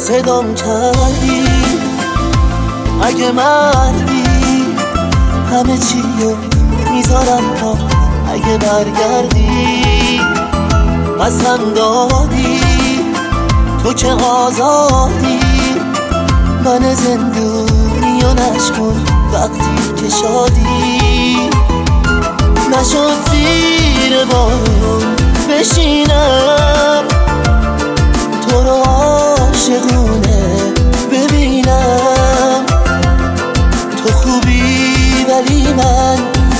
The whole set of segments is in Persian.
صدام کردی اگه مردی همه چیو میذارم تا اگه برگردی. قسم دادی تو که آزادی من زندونی و نشکن وقتی که شادی. نشد زیر بارون بشینم تو رو عاشقونه ببینم. تو خوبی ولی من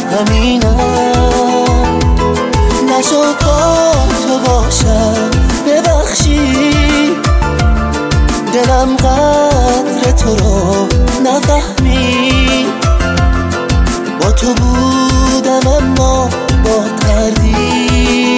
همینم. نشد با تو باشم ببخشی دلم قدر تو رو نفهمی. با تو بودم اما با تردید.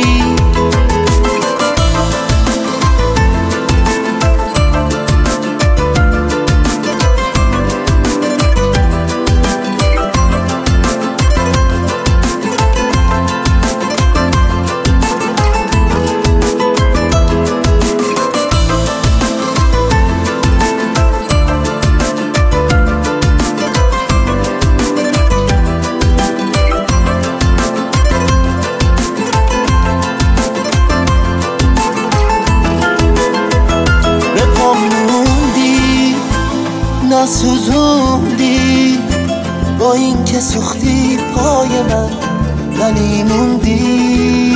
نسوزوندی با این که سوختی پای من ولی موندی.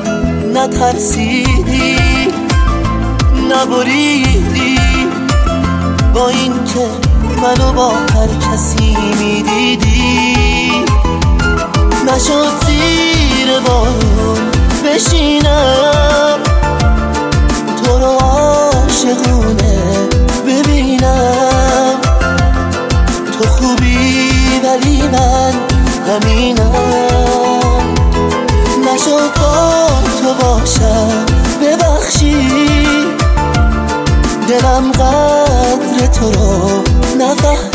نترسیدی نبریدی با این که منو با هر کسی میدیدی. نشد زیر بارون بشینم تو رو عاشقونه ببینم. تو خوبی ولی من همینم. نشد با تو باشم ببخشی دلم قدر تو رو نفهمید.